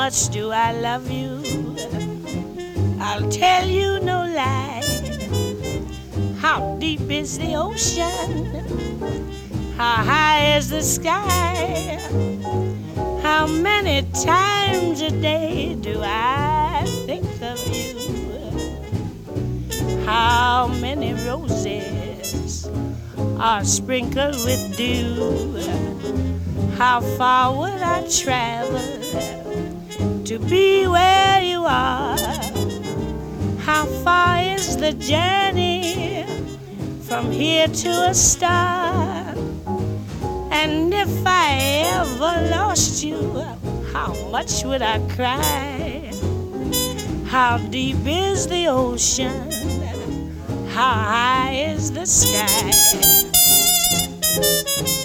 much do I love you. I'll tell you no lie. How deep is the ocean? How high is the sky? How many times a day do I think of you? How many roses are sprinkled with dew? How far would I travel to be where you are? How far is the journey from here to a star? And if I ever lost you, how much would I cry? How deep is the ocean? How high is the sky?